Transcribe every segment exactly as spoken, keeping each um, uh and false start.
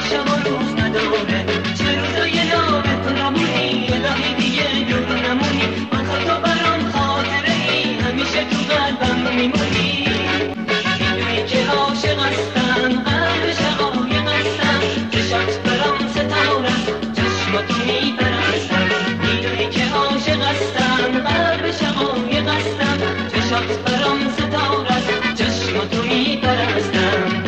شب و روز نداره، چه روزای نامه تو نمونی الهی دیگه دور نمونی، من تو برام خاطره ای همیشه تو قلبم میمونی. میدونی که عاشق هستم قلب شقایق هستم، چشات برام ستاره چشماتو میپرستم. میدونی که عاشق هستم قلب شقایق هستم، چشات برام ستاره چشماتو میپرستم.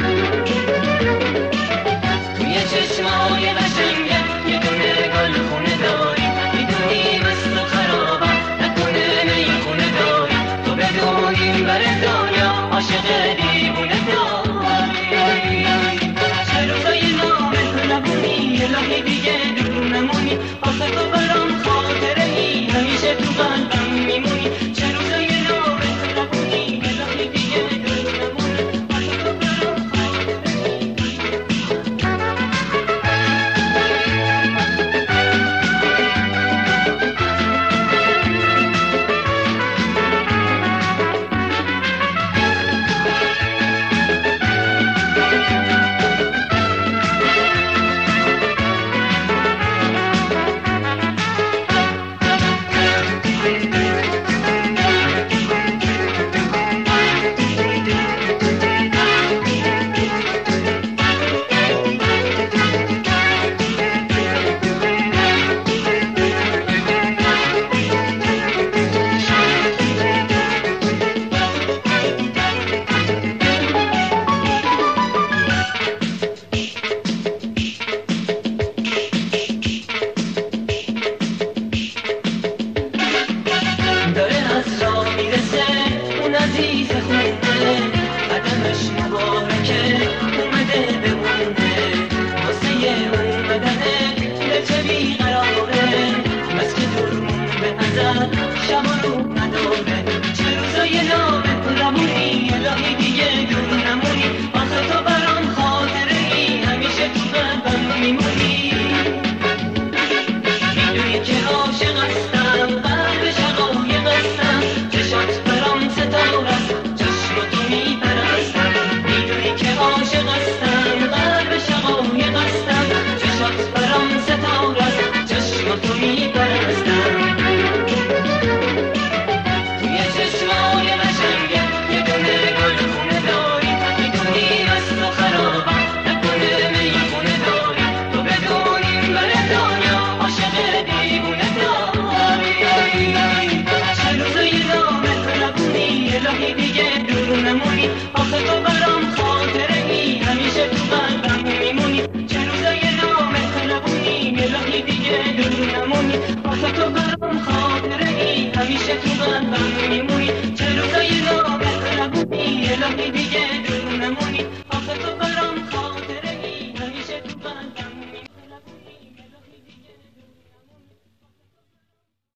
توی چشمای قشنگه یه دونه گل خونه داری، میدونی مثل خرابم نکنه میخونه داری، تو بدونی بر دنیا عاشق دیوونه داری. چه روزای نامه تو نبونی الهی دیگه دور نمونی، آخه تو برام خاطره ای همیشه تو قلبم میمونی. چه روزای نامه تو نبونی الهی دیگه دور نمونی، آخه تو برام خاطره ای. عزیز خونده قدمش مبارکه اومده بمونه، واسه اومدنه دلچه بیقراره، بس که دور مونده ازت شب و روز نداره. چه روزای نامه تو نمونی الهی دیگه دور نمونی، آخه تو برام خاطره ای همیشه تو قلبم میمونی. میدونی که عاشق هستم قلب شقایق هستم، چشات برام ستاره چشماتو میپرستم. میدونی که عاشق هستم قلب شقایق هستم، چشات برام ستاره چشماتو میپرستم. توی چشمای قشنگه یه دونه گل خونه داری، میدونی مثل خرابم نکنه میخونه داری، تو بدونیم بر دنیا عاشق دیوونه داری. چه روزای نامه تو نبونی الهی دیگه دور نمونی، آخه تو برام خاطره ای همیشه تو قلبم میمونی. چه روزای نامه تو نبونی الهی دیگه دور نمونی، آخه تو برام خاطره ای همیشه تو قلبم میمونی. چه روزای نامه تو نبونی الهی دیگه